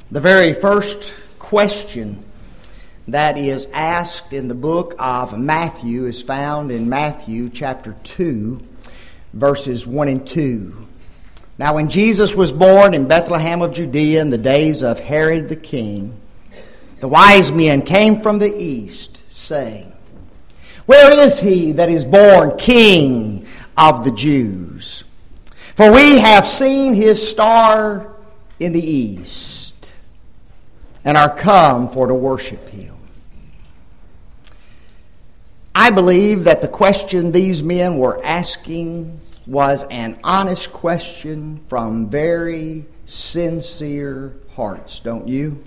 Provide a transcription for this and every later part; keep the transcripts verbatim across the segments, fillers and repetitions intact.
The very first question that is asked in the book of Matthew is found in Matthew chapter two, verses one and two. Now when Jesus was born in Bethlehem of Judea in the days of Herod the king, the wise men came from the east, saying, "Where is he that is born King of the Jews? For we have seen his star in the east, and are come for to worship him." I believe that the question these men were asking was an honest question from very sincere hearts, don't you?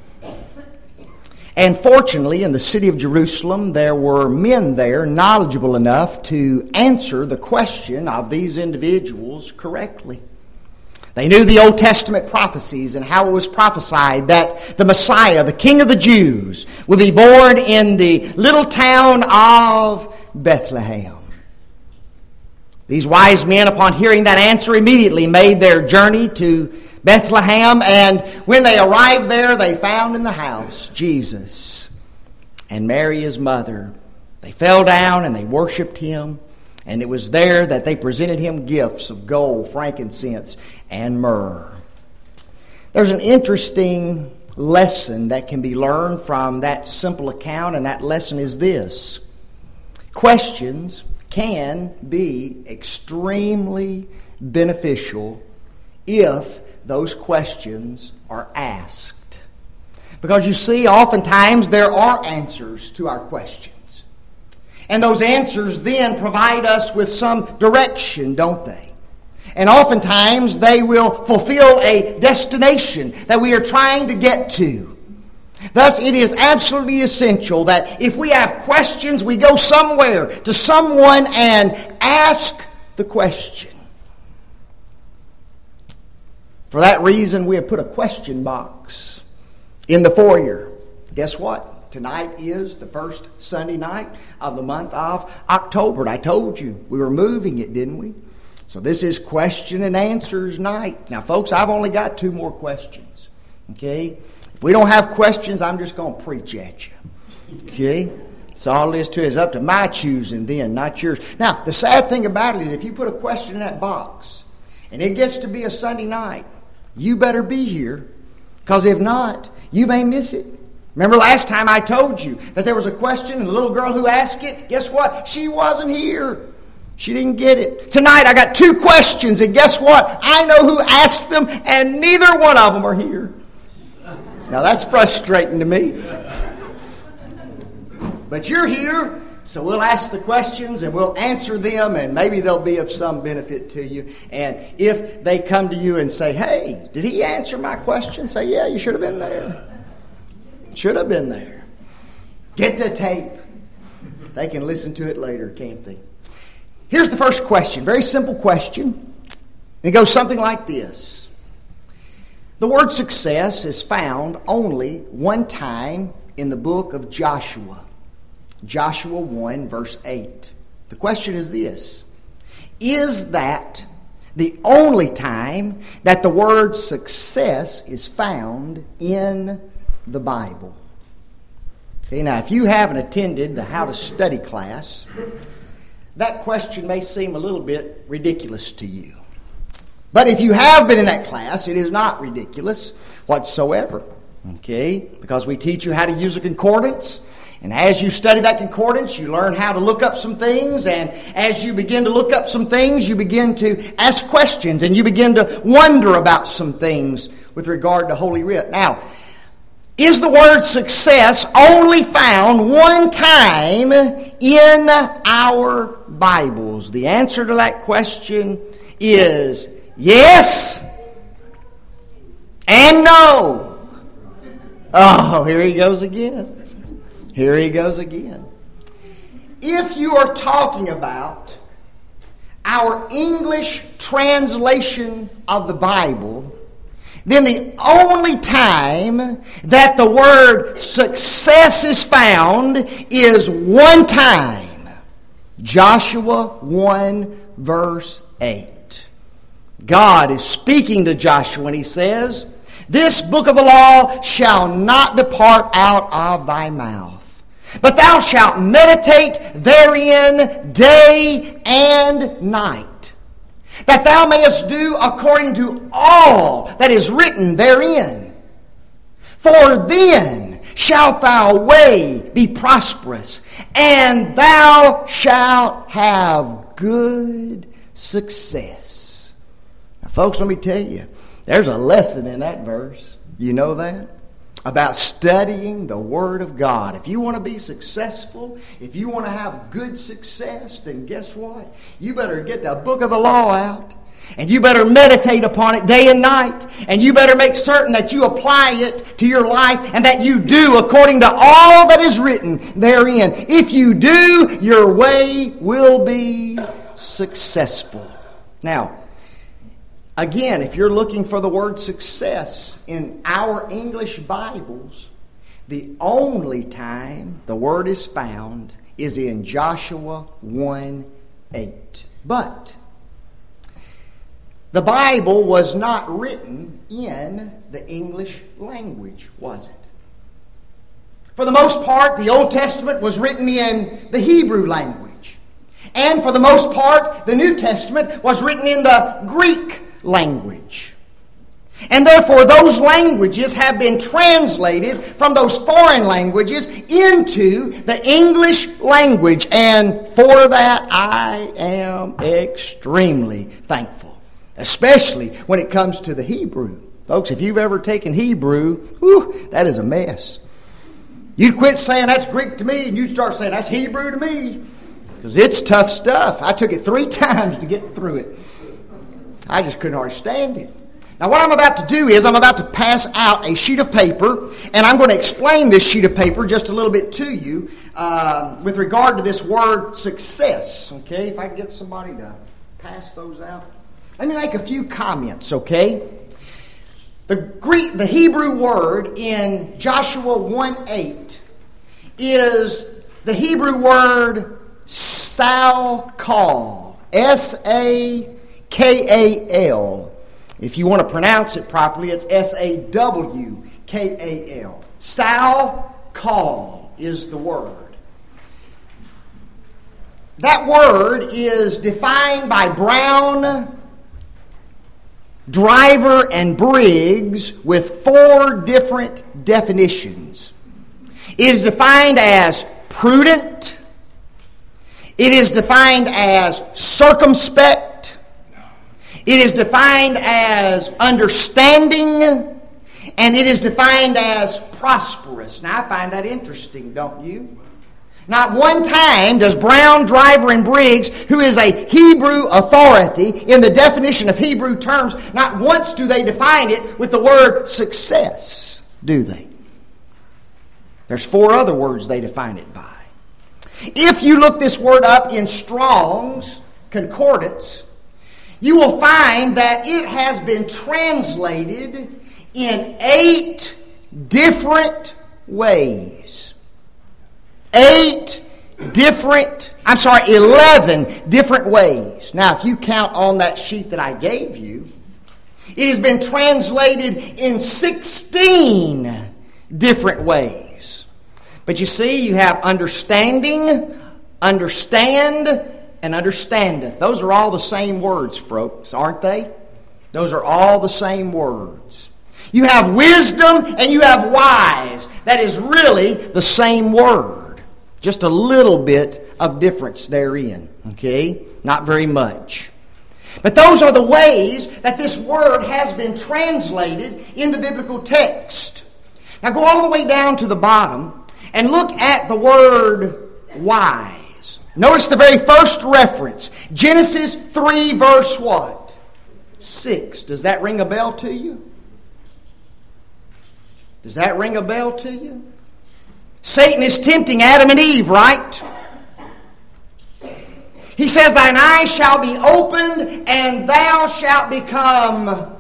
And fortunately, in the city of Jerusalem, there were men there knowledgeable enough to answer the question of these individuals correctly. They knew the Old Testament prophecies and how it was prophesied that the Messiah, the King of the Jews, would be born in the little town of Bethlehem. These wise men, upon hearing that answer, immediately made their journey to Bethlehem, and when they arrived there, they found in the house Jesus and Mary his mother. They fell down and they worshiped him. And it was there that they presented him gifts of gold, frankincense, and myrrh. There's an interesting lesson that can be learned from that simple account, and that lesson is this: questions can be extremely beneficial if those questions are asked. Because you see, oftentimes there are answers to our questions. And those answers then provide us with some direction, don't they? And oftentimes they will fulfill a destination that we are trying to get to. Thus, it is absolutely essential that if we have questions, we go somewhere to someone and ask the question. For that reason, we have put a question box in the foyer. Guess what? Tonight is the first Sunday night of the month of October. And I told you we were moving it, didn't we? So this is question and answers night. Now, folks, I've only got two more questions. Okay? If we don't have questions, I'm just going to preach at you. Okay? That's all it is to it. It's up to my choosing then, not yours. Now, the sad thing about it is if you put a question in that box and it gets to be a Sunday night, you better be here. Because if not, you may miss it. Remember last time I told you that there was a question and the little girl who asked it, guess what? She wasn't here. She didn't get it. Tonight I got two questions, and guess what? I know who asked them, and neither one of them are here. Now that's frustrating to me. But you're here, so we'll ask the questions and we'll answer them, and maybe they'll be of some benefit to you. And if they come to you and say, "Hey, did he answer my question?" Say, "Yeah, you should have been there. Should have been there." Get the tape. They can listen to it later, can't they? Here's the first question. Very simple question. It goes something like this. The word success is found only one time in the book of Joshua. Joshua one, verse eight. The question is this: is that the only time that the word success is found in the Bible? Okay, now if you haven't attended the How to Study class, that question may seem a little bit ridiculous to you. But if you have been in that class, it is not ridiculous whatsoever. Okay, because we teach you how to use a concordance. And as you study that concordance, you learn how to look up some things. And as you begin to look up some things, you begin to ask questions. And you begin to wonder about some things with regard to Holy Writ. Now, is the word success only found one time in our Bibles? The answer to that question is yes and no. Oh, here he goes again. Here he goes again. If you are talking about our English translation of the Bible, then the only time that the word success is found is one time. Joshua one, verse eight. God is speaking to Joshua and he says This book of the law shall not depart out of thy mouth, but thou shalt meditate therein day and night, that thou mayest do according to all that is written therein. For then shalt thy way be prosperous, and thou shalt have good success. Now, folks, let me tell you, there's a lesson in that verse. You know that? About studying the Word of God. If you want to be successful, if you want to have good success, then guess what? You better get the book of the law out, and you better meditate upon it day and night, and you better make certain that you apply it to your life and that you do according to all that is written therein. If you do, your way will be successful. Now, again, if you're looking for the word success in our English Bibles, the only time the word is found is in Joshua one eight. But the Bible was not written in the English language, was it? For the most part, the Old Testament was written in the Hebrew language. And for the most part, the New Testament was written in the Greek language. And therefore, those languages have been translated from those foreign languages into the English language. And for that, I am extremely thankful. Especially when it comes to the Hebrew. Folks, if you've ever taken Hebrew, whew, that is a mess. You'd quit saying that's Greek to me, and you'd start saying that's Hebrew to me. Because it's tough stuff. I took it three times to get through it. I just couldn't hardly stand it. Now what I'm about to do is I'm about to pass out a sheet of paper, and I'm going to explain this sheet of paper just a little bit to you uh, with regard to this word success. Okay, if I can get somebody to pass those out. Let me make a few comments, okay? The Greek, the Hebrew word in Joshua one eight is the Hebrew word Sawkal. S A K A L. If you want to pronounce it properly, it's S A W K A L. Sawkal is the word. That word is defined by Brown, Driver, and Briggs with four different definitions. It is defined as prudent. It is defined as circumspect. It is defined as understanding. And it is defined as prosperous. Now, I find that interesting, don't you? Not one time does Brown, Driver, and Briggs, who is a Hebrew authority in the definition of Hebrew terms, not once do they define it with the word success, do they? There's four other words they define it by. If you look this word up in Strong's Concordance, you will find that it has been translated in eight different ways. Eight different, I'm sorry, eleven different ways. Now, if you count on that sheet that I gave you, it has been translated in sixteen different ways. But you see, you have understanding, understand, and understandeth. Those are all the same words, folks, aren't they? Those are all the same words. You have wisdom and you have wise. That is really the same word. Just a little bit of difference therein, okay? Not very much. But those are the ways that this word has been translated in the biblical text. Now go all the way down to the bottom and look at the word wise. Notice the very first reference. Genesis three verse what? six. Does that ring a bell to you? Does that ring a bell to you? Satan is tempting Adam and Eve, right? He says, thine eyes shall be opened, and thou shalt become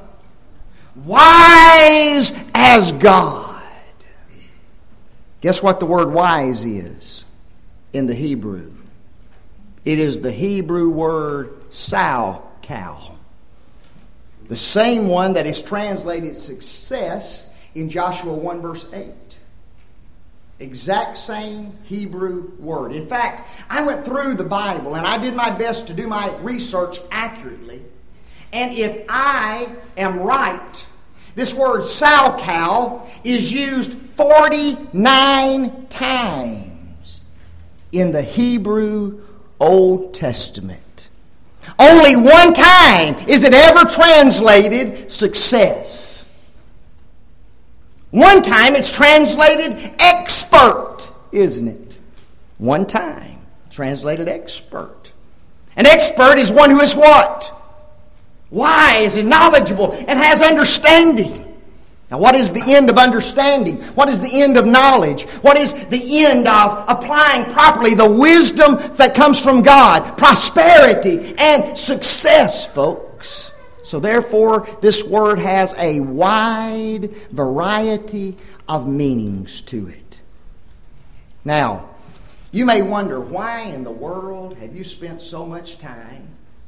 wise as God. Guess what the word wise is in the Hebrew? It is the Hebrew word Sawkal. The same one that is translated success in Joshua one verse eight. Exact same Hebrew word. In fact, I went through the Bible and I did my best to do my research accurately. And if I am right, this word salkal is used forty-nine times in the Hebrew Old Testament. Only one time is it ever translated success. One time it's translated expert, isn't it? One time translated expert. An expert is one who is what? Wise and knowledgeable and has understanding. Now, what is the end of understanding? What is the end of knowledge? What is the end of applying properly the wisdom that comes from God? Prosperity and success, folks. So therefore, this word has a wide variety of meanings to it. Now, you may wonder, why in the world have you spent so much time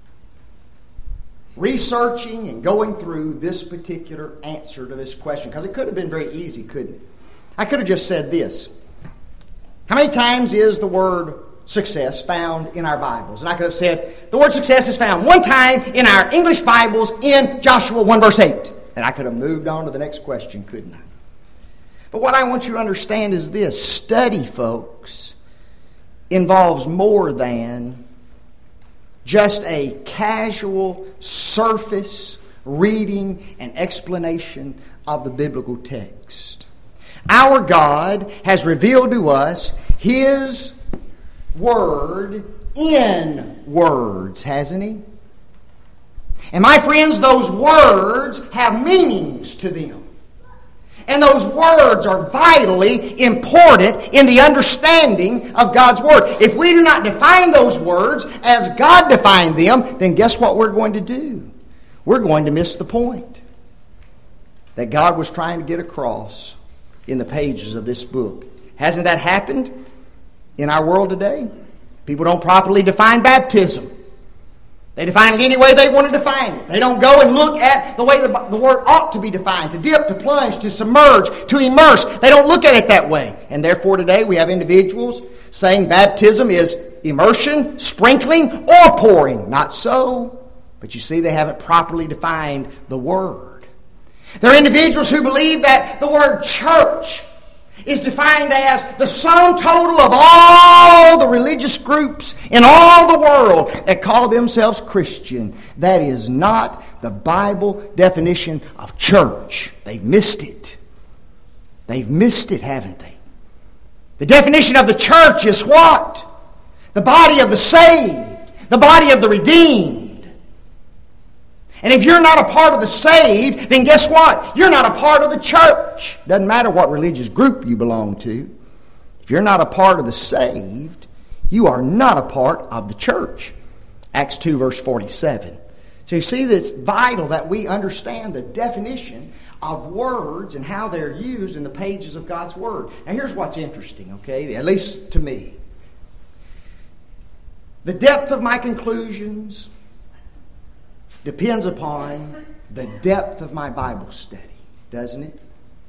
researching and going through this particular answer to this question? Because it could have been very easy, couldn't it? I could have just said this. How many times is the word success found in our Bibles? And I could have said, the word success is found one time in our English Bibles in Joshua one verse eight. And I could have moved on to the next question, couldn't I? But what I want you to understand is this. Study, folks, involves more than just a casual surface reading and explanation of the biblical text. Our God has revealed to us His Word in words, hasn't He? And my friends, those words have meanings to them. And those words are vitally important in the understanding of God's Word. If we do not define those words as God defined them, then guess what we're going to do? We're going to miss the point that God was trying to get across in the pages of this book. Hasn't that happened in our world today? People don't properly define baptism. They define it any way they want to define it. They don't go and look at the way the, the word ought to be defined. To dip, to plunge, to submerge, to immerse. They don't look at it that way. And therefore today we have individuals saying baptism is immersion, sprinkling, or pouring. Not so. But you see, they haven't properly defined the word. There are individuals who believe that the word church is defined as the sum total of all the religious groups in all the world that call themselves Christian. That is not the Bible definition of church. They've missed it. They've missed it, haven't they? The definition of the church is what? The body of the saved, the body of the redeemed. And if you're not a part of the saved, then guess what? You're not a part of the church. Doesn't matter what religious group you belong to. If you're not a part of the saved, you are not a part of the church. Acts two verse forty-seven. So you see that it's vital that we understand the definition of words and how they're used in the pages of God's Word. Now here's what's interesting, okay? At least to me. The depth of my conclusions depends upon the depth of my Bible study, doesn't it?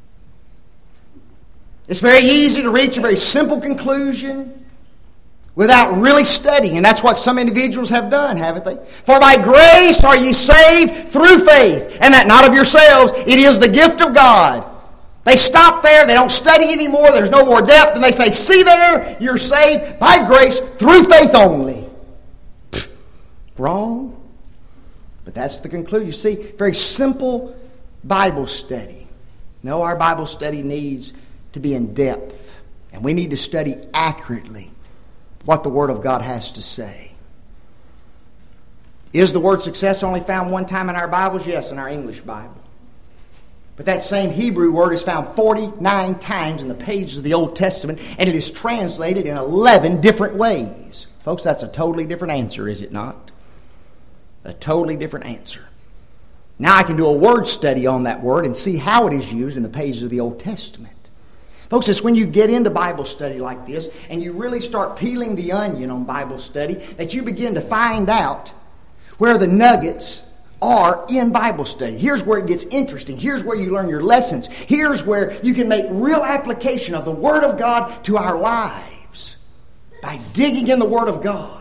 It's very easy to reach a very simple conclusion without really studying, and that's what some individuals have done, haven't they? For by grace are ye saved through faith, and that not of yourselves, it is the gift of God. They stop there, they don't study anymore, there's no more depth, and they say, see there, you're saved by grace through faith only. Pfft, wrong. But that's the conclusion. You see, very simple Bible study. No, our Bible study needs to be in depth. And we need to study accurately what the Word of God has to say. Is the word success only found one time in our Bibles? Yes, in our English Bible. But that same Hebrew word is found forty-nine times in the pages of the Old Testament, and it is translated in eleven different ways. Folks, that's a totally different answer, is it not? A totally different answer. Now I can do a word study on that word and see how it is used in the pages of the Old Testament. Folks, it's when you get into Bible study like this and you really start peeling the onion on Bible study that you begin to find out where the nuggets are in Bible study. Here's where it gets interesting. Here's where you learn your lessons. Here's where you can make real application of the Word of God to our lives by digging in the Word of God.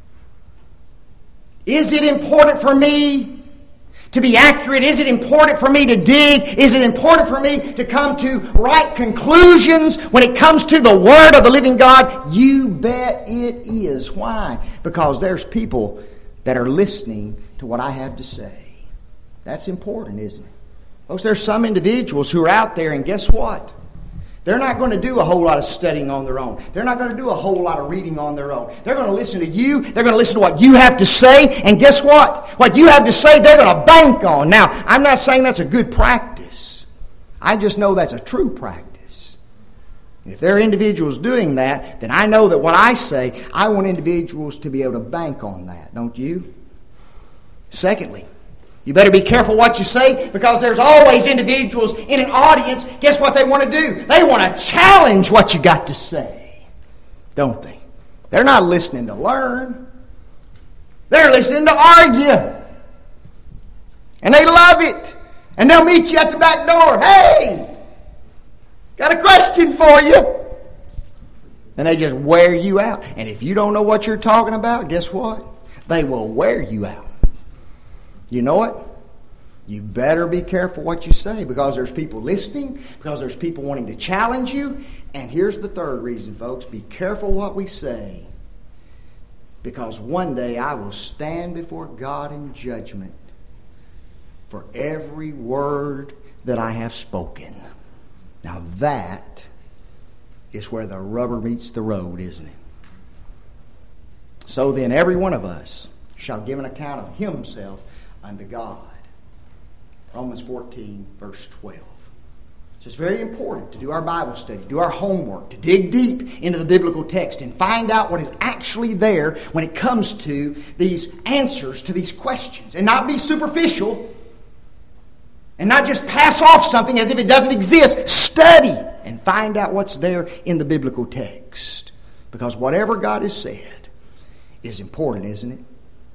Is it important for me to be accurate? Is it important for me to dig? Is it important for me to come to right conclusions when it comes to the Word of the living God? You bet it is. Why? Because there's people that are listening to what I have to say. That's important, isn't it? Folks, there's some individuals who are out there, and guess what? They're not going to do a whole lot of studying on their own. They're not going to do a whole lot of reading on their own. They're going to listen to you. They're going to listen to what you have to say. And guess what? What you have to say, they're going to bank on. Now, I'm not saying that's a good practice. I just know that's a true practice. And if there are individuals doing that, then I know that what I say, I want individuals to be able to bank on that, don't you? Secondly, you better be careful what you say, because there's always individuals in an audience. Guess what they want to do? They want to challenge what you got to say, don't they? They're not listening to learn. They're listening to argue. And they love it. And they'll meet you at the back door. Hey, got a question for you. And they just wear you out. And if you don't know what you're talking about, guess what? They will wear you out. You know what? You better be careful what you say, because there's people listening, because there's people wanting to challenge you. And here's the third reason, folks. Be careful what we say, because one day I will stand before God in judgment for every word that I have spoken. Now that is where the rubber meets the road, isn't it? So then every one of us shall give an account of himself unto God. Romans fourteen, verse twelve. So it's very important to do our Bible study, do our homework, to dig deep into the biblical text and find out what is actually there when it comes to these answers to these questions. And not be superficial and not just pass off something as if it doesn't exist. Study and find out what's there in the biblical text. Because whatever God has said is important, isn't it?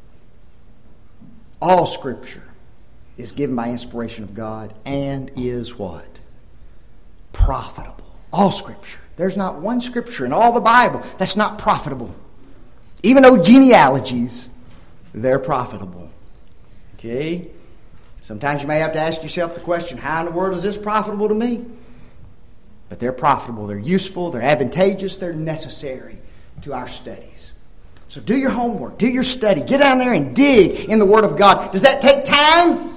All Scripture is given by inspiration of God and is what? Profitable. All Scripture. There's not one Scripture in all the Bible that's not profitable. Even though genealogies, they're profitable. Okay? Sometimes you may have to ask yourself the question, how in the world is this profitable to me? But they're profitable. They're useful. They're advantageous. They're necessary to our studies. So do your homework, do your study, get down there and dig in the Word of God. Does that take time?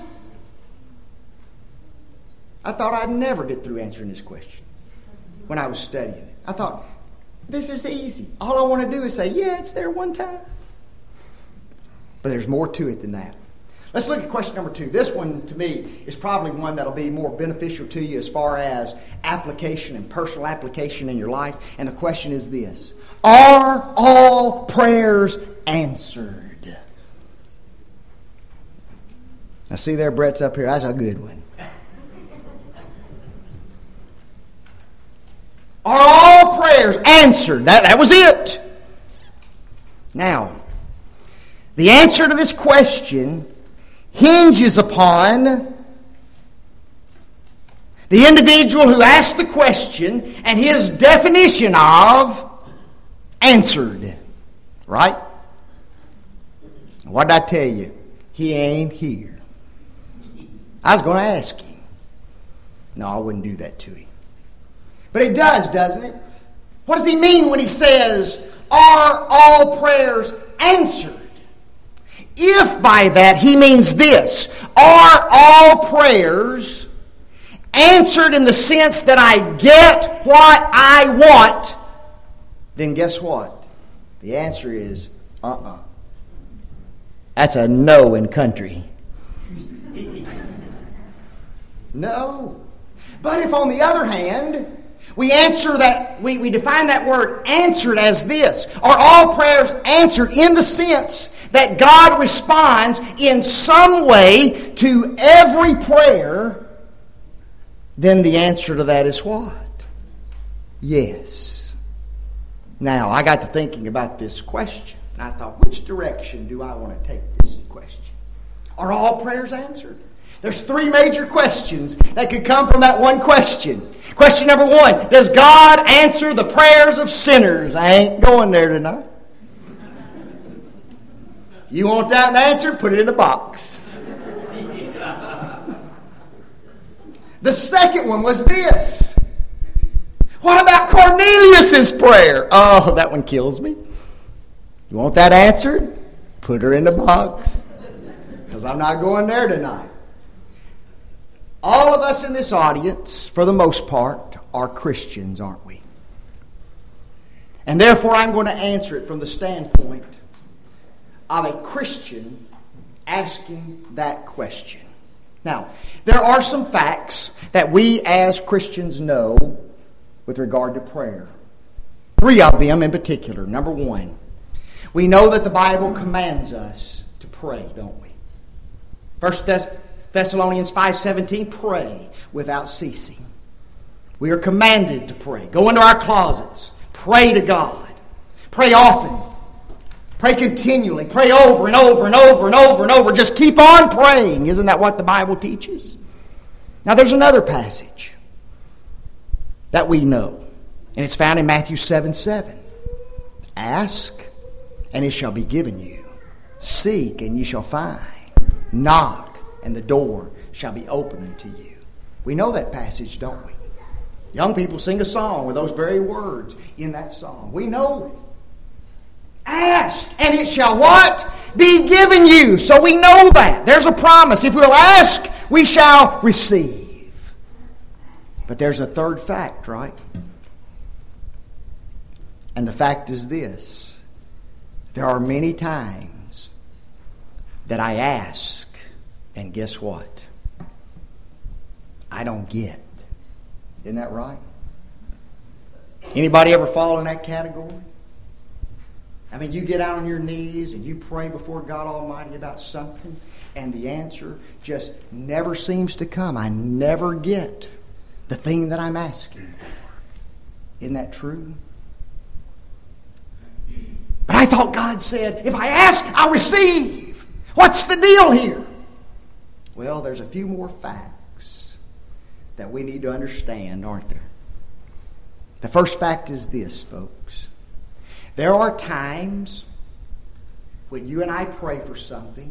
I thought I'd never get through answering this question when I was studying it. I thought, this is easy. All I want to do is say, yeah, it's there one time. But there's more to it than that. Let's look at question number two. This one, to me, is probably one that'll be more beneficial to you as far as application and personal application in your life. And the question is this. Are all prayers answered? Now see there, Brett's up here. That's a good one. Are all prayers answered? That, that was it. Now, the answer to this question hinges upon the individual who asked the question and his definition of answered. Right? What did I tell you? He ain't here. I was going to ask him. No, I wouldn't do that to him. But it does, doesn't it? What does he mean when he says, are all prayers answered? If by that he means this, are all prayers answered in the sense that I get what I want, then guess what? The answer is uh-uh. That's a no in country. No. But if on the other hand, we answer that, we, we define that word answered as this, are all prayers answered in the sense that God responds in some way to every prayer, then the answer to that is what? Yes. Now, I got to thinking about this question, and I thought, which direction do I want to take this question? Are all prayers answered? There's three major questions that could come from that one question. Question number one, does God answer the prayers of sinners? I ain't going there tonight. You want that answered? Put it in a box. The second one was this. What about Cornelius' prayer? Oh, that one kills me. You want that answered? Put her in the box. Because I'm not going there tonight. All of us in this audience, for the most part, are Christians, aren't we? And therefore, I'm going to answer it from the standpoint of a Christian asking that question. Now, there are some facts that we as Christians know with regard to prayer. Three of them in particular. Number one, we know that the Bible commands us to pray, don't we? First Thessalonians five seventeen, pray without ceasing. We are commanded to pray. Go into our closets. Pray to God. Pray often. Pray continually. Pray over and over and over and over and over. Just keep on praying. Isn't that what the Bible teaches? Now there's another passage that we know. And it's found in Matthew seven seven. Ask, and it shall be given you. Seek, and ye shall find. Knock, and the door shall be opened unto you. We know that passage, don't we? Young people sing a song with those very words in that song. We know it. Ask, and it shall what? Be given you. So we know that. There's a promise. If we'll ask, we shall receive. But there's a third fact, right? And the fact is this. There are many times that I ask, and guess what? I don't get. Isn't that right? Anybody ever fall in that category? I mean, you get out on your knees and you pray before God Almighty about something, and the answer just never seems to come. I never get the thing that I'm asking for. Isn't that true? But I thought God said, if I ask, I'll receive. What's the deal here? Well, there's a few more facts that we need to understand, aren't there? The first fact is this, folks. There are times when you and I pray for something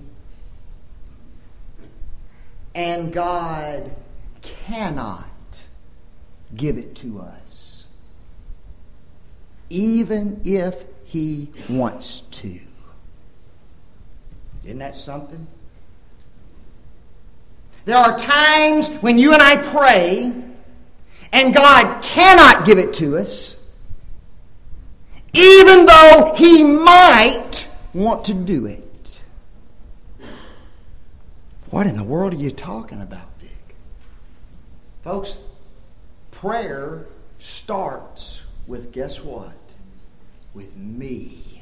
and God cannot give it to us, even if He wants to. Isn't that something? There are times when you and I pray and God cannot give it to us, even though He might want to do it. What in the world are you talking about, Vic? Folks, prayer starts with, guess what? With me.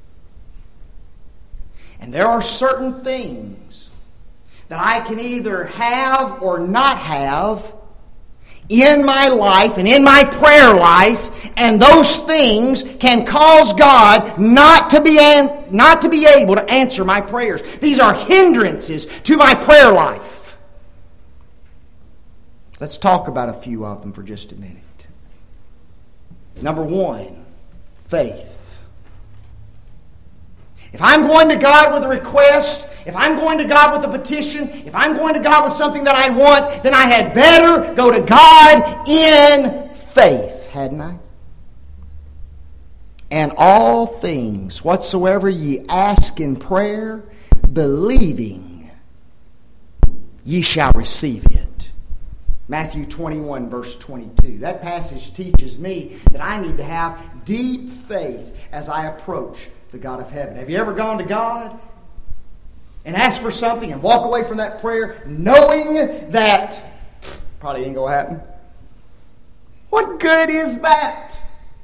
And there are certain things that I can either have or not have in my life and in my prayer life, and those things can cause God not to be an, not to be able to answer my prayers. These are hindrances to my prayer life. Let's talk about a few of them for just a minute. Number one, faith. If I'm going to God with a request, if I'm going to God with a petition, if I'm going to God with something that I want, then I had better go to God in faith, hadn't I? And all things whatsoever ye ask in prayer, believing, ye shall receive it. Matthew twenty-one, verse twenty-two. That passage teaches me that I need to have deep faith as I approach the God of heaven. Have you ever gone to God and asked for something and walk away from that prayer knowing that probably ain't going to happen? What good is that?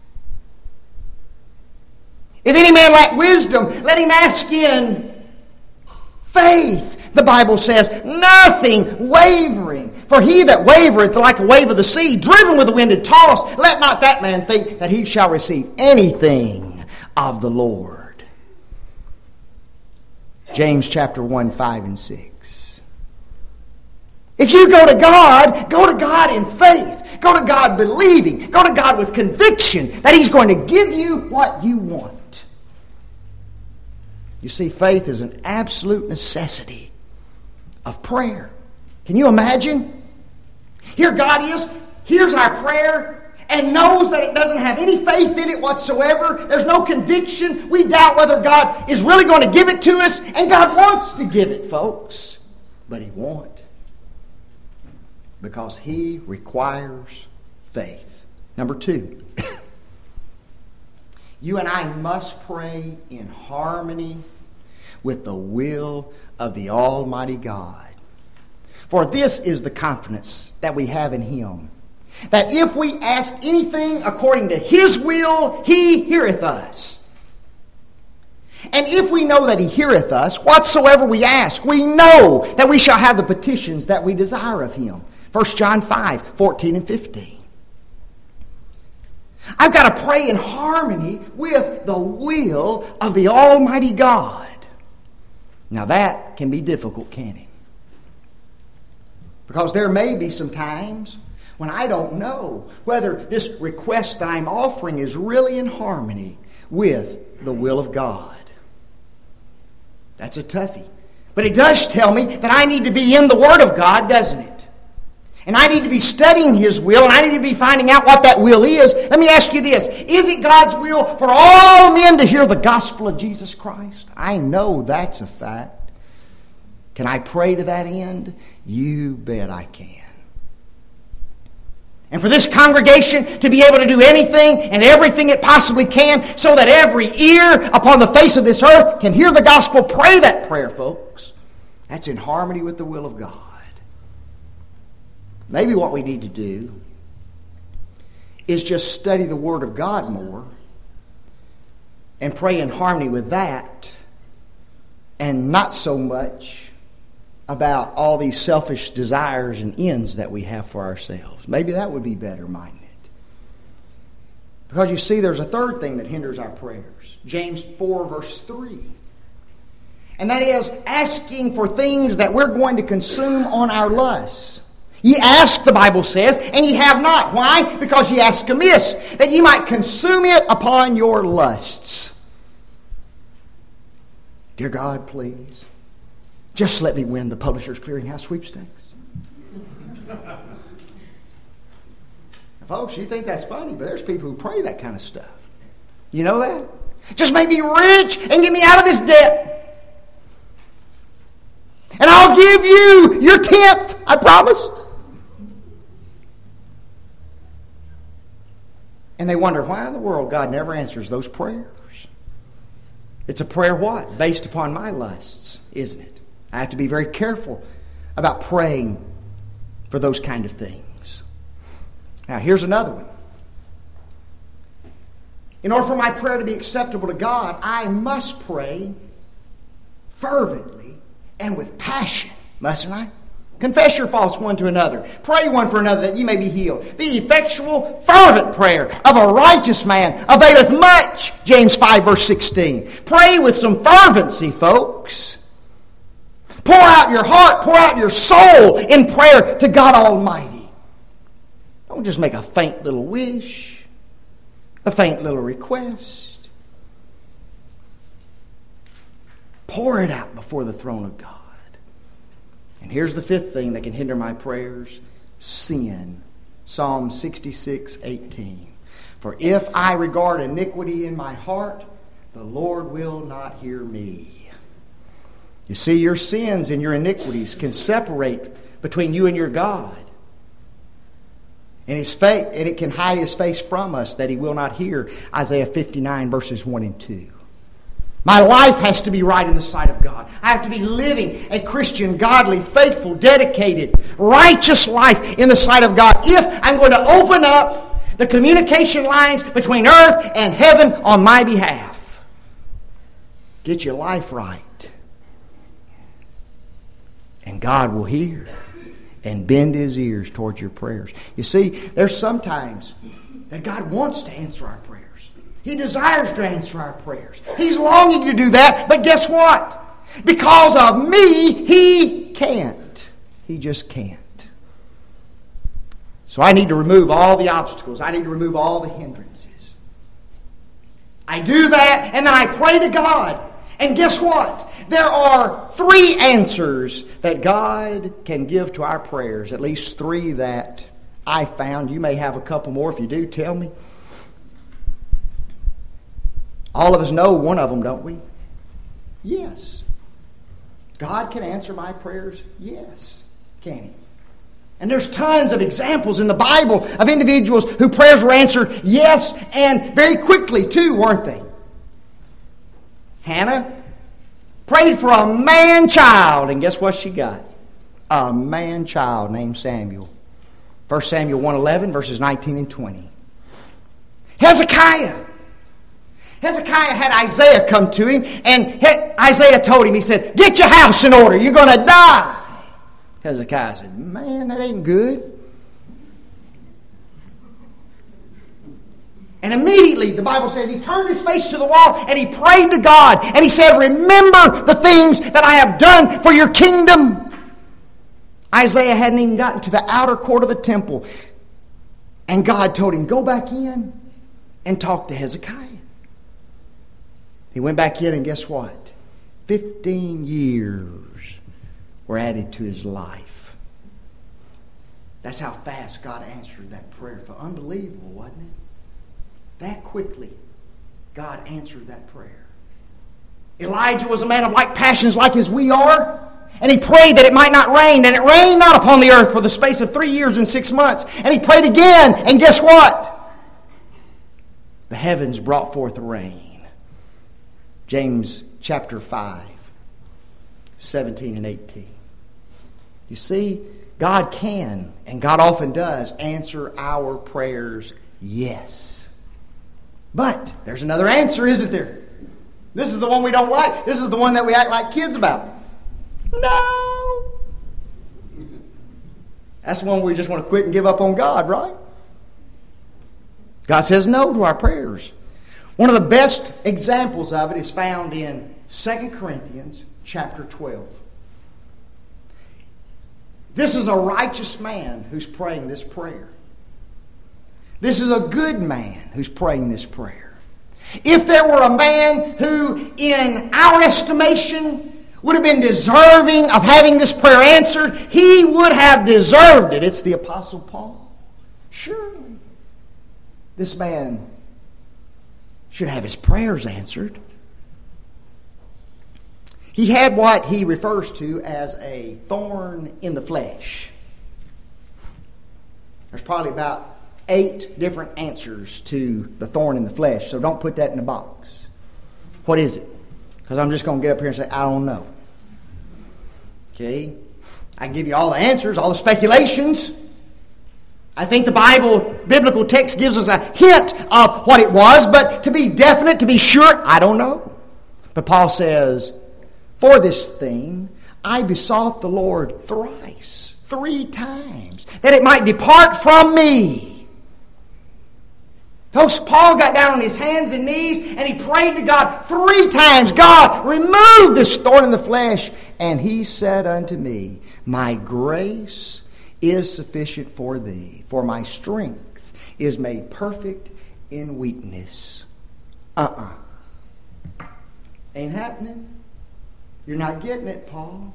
If any man lack wisdom, let him ask in faith. The Bible says, nothing wavering. For he that wavereth like a wave of the sea, driven with the wind and tossed, let not that man think that he shall receive anything of the Lord. James chapter one, five, and six. If you go to God, go to God in faith. Go to God believing. Go to God with conviction that He's going to give you what you want. You see, faith is an absolute necessity of prayer. Can you imagine? Here God is, hears our prayer, and knows that it doesn't have any faith in it whatsoever. There's no conviction. We doubt whether God is really going to give it to us, and God wants to give it, folks. But He won't. Because He requires faith. Number two, you and I must pray in harmony with the will of the Almighty God. For this is the confidence that we have in Him, that if we ask anything according to His will, He heareth us. And if we know that He heareth us, whatsoever we ask, we know that we shall have the petitions that we desire of Him. First John five, fourteen and fifteen. I've got to pray in harmony with the will of the Almighty God. Now that can be difficult, can't it? Because there may be some times when I don't know whether this request that I'm offering is really in harmony with the will of God. That's a toughie. But it does tell me that I need to be in the Word of God, doesn't it? And I need to be studying His will, and I need to be finding out what that will is. Let me ask you this. Is it God's will for all men to hear the gospel of Jesus Christ? I know that's a fact. Can I pray to that end? You bet I can. And for this congregation to be able to do anything and everything it possibly can so that every ear upon the face of this earth can hear the gospel, pray that prayer, folks. That's in harmony with the will of God. Maybe what we need to do is just study the Word of God more and pray in harmony with that, and not so much about all these selfish desires and ends that we have for ourselves. Maybe that would be better, mightn't it? Because you see, there's a third thing that hinders our prayers. James four, verse three. And that is asking for things that we're going to consume on our lusts. Ye ask, the Bible says, and ye have not. Why? Because ye ask amiss, that ye might consume it upon your lusts. Dear God, please, just let me win the Publishers Clearinghouse sweepstakes. Now, folks, you think that's funny, but there's people who pray that kind of stuff. You know that? Just make me rich and get me out of this debt. And I'll give you your tenth, I promise. And they wonder why in the world God never answers those prayers. It's a prayer what? Based upon my lusts, isn't it? I have to be very careful about praying for those kind of things. Now, here's another one. In order for my prayer to be acceptable to God, I must pray fervently and with passion, mustn't I? Confess your faults one to another. Pray one for another that ye may be healed. The effectual, fervent prayer of a righteous man availeth much. James five, verse sixteen. Pray with some fervency, folks. Pour out your heart, pour out your soul in prayer to God Almighty. Don't just make a faint little wish, a faint little request. Pour it out before the throne of God. And here's the fifth thing that can hinder my prayers: sin. Psalm sixty-six, eighteen. For if I regard iniquity in my heart, the Lord will not hear me. You see, your sins and your iniquities can separate between you and your God. And his face, and it can hide His face from us that He will not hear. Isaiah fifty-nine, verses one and two. My life has to be right in the sight of God. I have to be living a Christian, godly, faithful, dedicated, righteous life in the sight of God if I'm going to open up the communication lines between earth and heaven on my behalf. Get your life right, and God will hear and bend His ears towards your prayers. You see, there's sometimes that God wants to answer our prayers. He desires to answer our prayers. He's longing to do that, but guess what? Because of me, he can't. He just can't. So I need to remove all the obstacles. I need to remove all the hindrances. I do that, and then I pray to God. And guess what? There are three answers that God can give to our prayers. At least three that I found. You may have a couple more. If you do, tell me. All of us know one of them, don't we? Yes. God can answer my prayers? Yes. Can He? And there's tons of examples in the Bible of individuals whose prayers were answered yes, and very quickly too, weren't they? Hannah prayed for a man-child, and guess what she got? A man-child named Samuel. First Samuel one eleven, verses nineteen and twenty. Hezekiah. Hezekiah had Isaiah come to him, and Isaiah told him, he said, "Get your house in order, you're going to die." Hezekiah said, "Man, that ain't good." And immediately, the Bible says, he turned his face to the wall and he prayed to God. And he said, "Remember the things that I have done for your kingdom." Isaiah hadn't even gotten to the outer court of the temple. And God told him, "Go back in and talk to Hezekiah." He went back in, and guess what? Fifteen years were added to his life. That's how fast God answered that prayer. For unbelievable, wasn't it? That quickly, God answered that prayer. Elijah was a man of like passions like as we are. And he prayed that it might not rain. And it rained not upon the earth for the space of three years and six months. And he prayed again. And guess what? The heavens brought forth rain. James chapter five, seventeen and eighteen. You see, God can, and God often does, answer our prayers yes. But there's another answer, isn't there? This is the one we don't like. This is the one that we act like kids about. No. That's the one we just want to quit and give up on God, right? God says no to our prayers. One of the best examples of it is found in Second Corinthians chapter twelve. This is a righteous man who's praying this prayer. This is a good man who's praying this prayer. If there were a man who, in our estimation, would have been deserving of having this prayer answered, he would have deserved it. It's the Apostle Paul. Surely, this man should have his prayers answered. He had what he refers to as a thorn in the flesh. There's probably about eight different answers to the thorn in the flesh, so don't put that in a box. What is it? Because I'm just going to get up here and say, I don't know. Okay? I can give you all the answers, all the speculations. I think the Bible, biblical text gives us a hint of what it was, but to be definite, to be sure, I don't know. But Paul says, "For this thing I besought the Lord thrice, three times, that it might depart from me." Folks, Paul got down on his hands and knees and he prayed to God three times. "God, remove this thorn in the flesh." And he said unto me, "My grace is sufficient for thee, for my strength is made perfect in weakness." Uh-uh. Ain't happening. You're not getting it, Paul.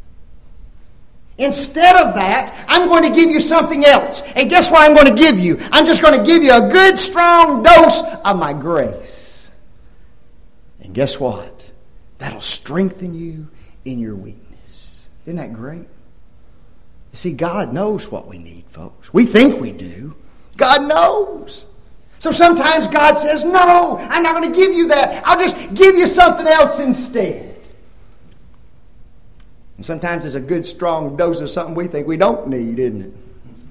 Instead of that, I'm going to give you something else. And guess what I'm going to give you? I'm just going to give you a good, strong dose of my grace. And guess what? That'll strengthen you in your weakness. Isn't that great? You see, God knows what we need, folks. We think we do. God knows. So sometimes God says, "No, I'm not going to give you that. I'll just give you something else instead." And sometimes it's a good, strong dose of something we think we don't need, isn't it?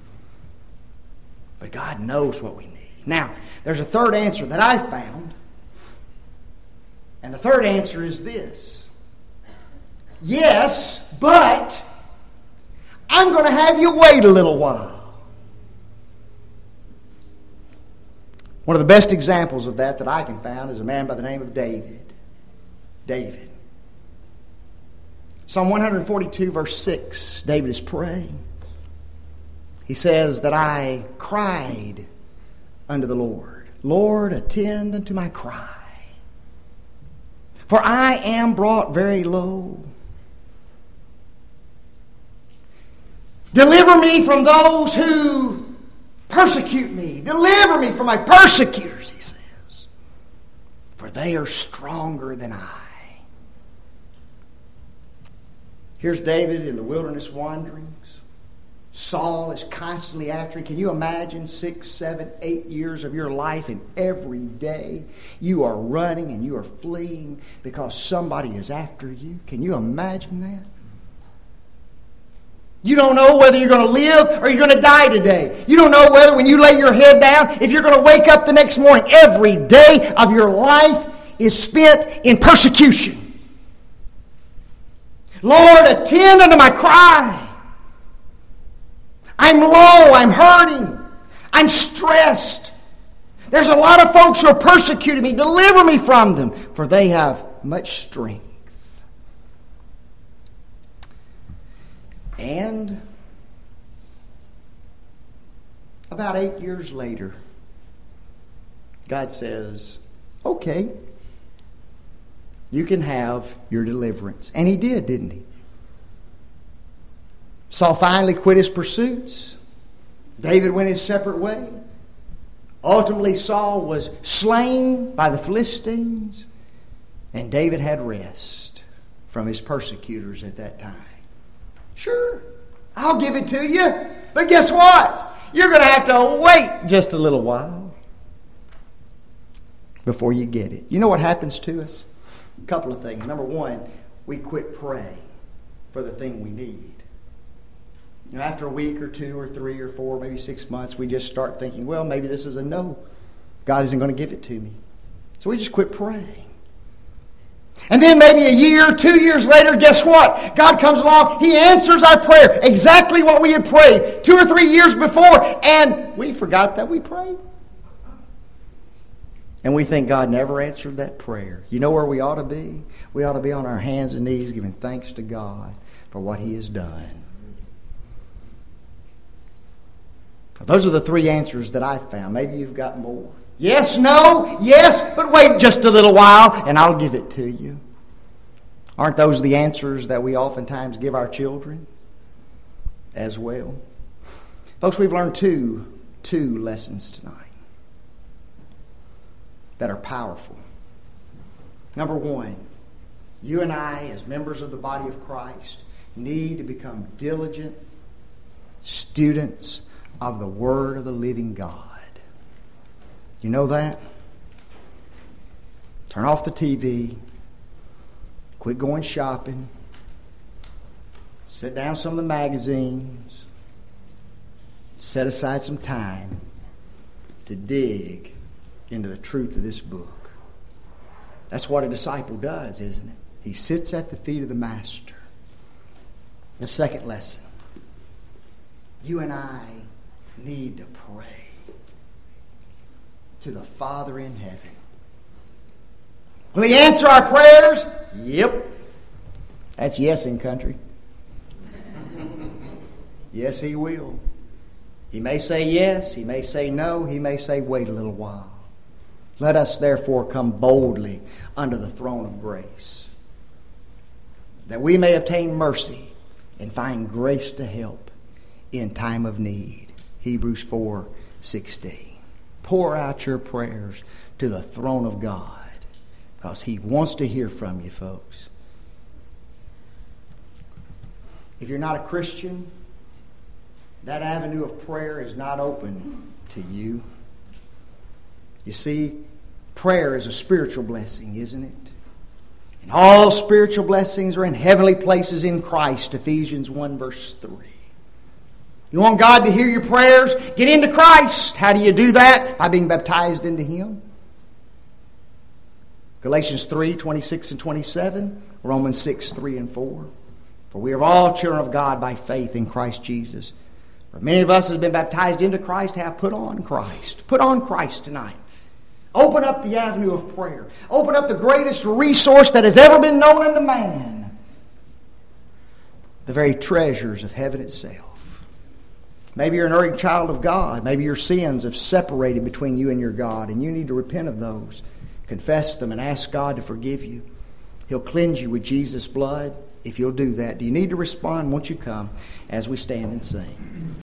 But God knows what we need. Now, there's a third answer that I found. And the third answer is this. Yes, but I'm going to have you wait a little while. One of the best examples of that that I can find is a man by the name of David. David. Psalm one forty-two, verse six, David is praying. He says that I cried unto the Lord. Lord, attend unto my cry. For I am brought very low. Deliver me from those who persecute me. Deliver me from my persecutors, he says. For they are stronger than I. Here's David in the wilderness wanderings. Saul is constantly after him. Can you imagine six, seven, eight years of your life, and every day you are running and you are fleeing because somebody is after you? Can you imagine that? You don't know whether you're going to live or you're going to die today. You don't know whether when you lay your head down, if you're going to wake up the next morning. Every day of your life is spent in persecution. Lord, attend unto my cry. I'm low, I'm hurting, I'm stressed. There's a lot of folks who are persecuting me. Deliver me from them, for they have much strength. And about eight years later, God says, okay, you can have your deliverance. And he did, didn't he? Saul finally quit his pursuits. David went his separate way. Ultimately, Saul was slain by the Philistines, and David had rest from his persecutors at that time. Sure, I'll give it to you, but guess what? You're going to have to wait just a little while before you get it. You know what happens to us? A couple of things. Number one, we quit praying for the thing we need. You know, after a week or two or three or four, maybe six months, we just start thinking, well, maybe this is a no. God isn't going to give it to me. So we just quit praying. And then maybe a year, two years later, guess what? God comes along, he answers our prayer. Exactly what we had prayed two or three years before. And we forgot that we prayed. And we think God never answered that prayer. You know where we ought to be? We ought to be on our hands and knees giving thanks to God for what he has done. Those are the three answers that I found. Maybe you've got more. Yes, no, yes, but wait just a little while and I'll give it to you. Aren't those the answers that we oftentimes give our children as well? Folks, we've learned two, two lessons tonight that are powerful. Number one, you and I, as members of the body of Christ, need to become diligent students of the Word of the living God. You know that? Turn off the T V. Quit going shopping. Sit down some of the magazines. Set aside some time to dig into the truth of this book. That's what a disciple does, isn't it? He sits at the feet of the Master. The second lesson. You and I need to pray to the Father in heaven. Will he answer our prayers? Yep. That's yes in country. Yes, he will. He may say yes, he may say no, he may say wait a little while. Let us therefore come boldly unto the throne of grace, that we may obtain mercy and find grace to help in time of need. Hebrews four sixteen. Pour out your prayers to the throne of God, because he wants to hear from you, folks. If you're not a Christian, that avenue of prayer is not open to you. You see, prayer is a spiritual blessing, isn't it? And all spiritual blessings are in heavenly places in Christ, Ephesians one verse three. You want God to hear your prayers? Get into Christ. How do you do that? By being baptized into him. Galatians three twenty-six and twenty-seven. Romans six three and four. For we are all children of God by faith in Christ Jesus. For many of us have been baptized into Christ, have put on Christ. Put on Christ tonight. Open up the avenue of prayer. Open up the greatest resource that has ever been known unto man. the very treasures of heaven itself. Maybe you're an erring child of God. Maybe your sins have separated between you and your God, and you need to repent of those. Confess them and ask God to forgive you. He'll cleanse you with Jesus' blood if you'll do that. Do you need to respond? Won't you come as we stand and sing?